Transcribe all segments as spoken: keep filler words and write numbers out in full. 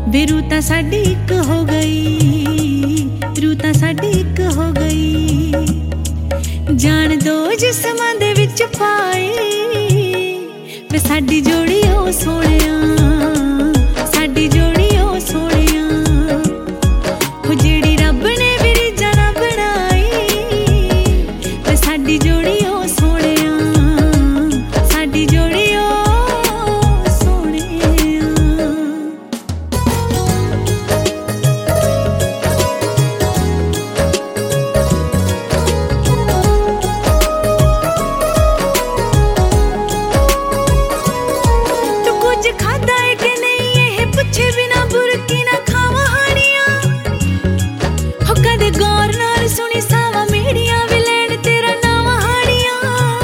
वे रू तां साडी इक हो गई, रू तां साडी इक हो गई। जान दो जिस्मां दे विच पाई, वे साडी जोड़ी ओ सोहणिया, साडी जोड़ी ओ सोहणिया। हो जेड़ी रब ने भी रीझां ना बनाई, वे साडी जोड़ी ओ सोहणिया, साडी जोड़ी ओ सोहणिया। तू कुछ खादा है कि नहीं ये पुछे बिना बुरकी ना खावा हानियां। हो कदे गौर नाल सुनी सावा मेड़ियां वे लैण तेरा नावा हानियां।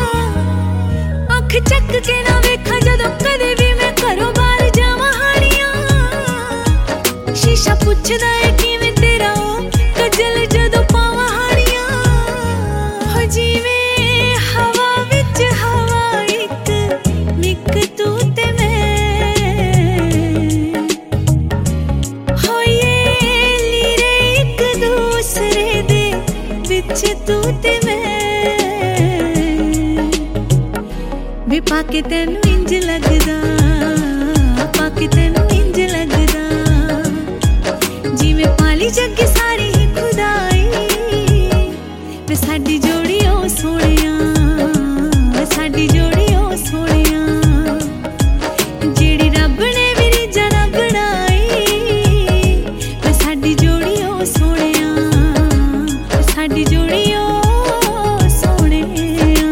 अख चक के ना वेखा जदों कदे भी मैं घरों बाहर जावा हानियां। शीशा पुछदा है किवें तेरा ओ कजल जदों पावा हानियां। हो जिवें हवा विच हवा इक निक तू ते मैं, हो ये लीरे इक दूसरे दे विच तू ते मैं। वे पाके तैनू इंज लगदा, पाके तैनू इंज लगदा जिवें पाली जग सारी ही खुदाई। वे साडी जोड़ी ओ सोहणिया, वे साडी जोड़ी ओ सोहणिया। जेड़ी रब ने भी रीझां ना बनाई, वे साडी जोड़ी ओ सोहणिया, वे साडी जोड़ी ओ सोहणिया।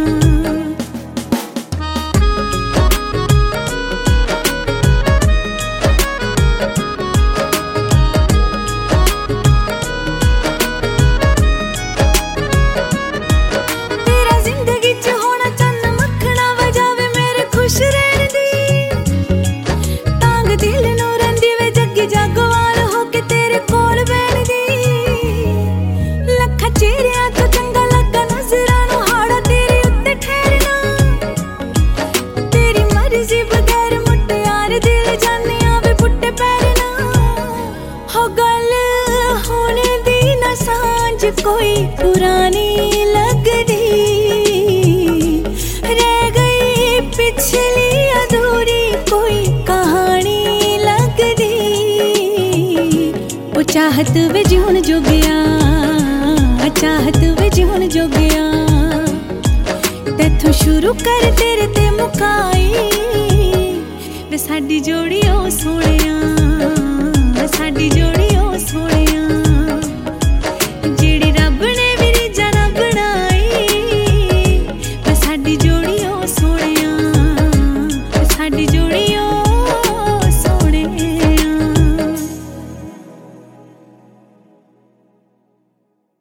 तेरा जिंदगी च होना चन्न मक्खना वजावे मेरे खुश रहण दी। तांग दिल नू रंदी वे जग्गी जागवार होके तेरे कोल बैण दी। लखा चेहरियां तो चंगा लगा नजरां नू हाड़ा तेरे उत्ते ठहरना। तेरी मर्जी बगैर मुटियार दिल जानिया वे पुट्टे पैरना। हो गल होने दी ना सांझ कोई पुरानी लगदी, रह गई पिछली अधूरी कोई कहानी लगदी। ओ चाहत वे जीवन जो गया, चाहत वे जीवन जो गया। तैथों शुरू कर तेरे ते मुकाई, वे साडी जोड़ी ओ सोहणिया।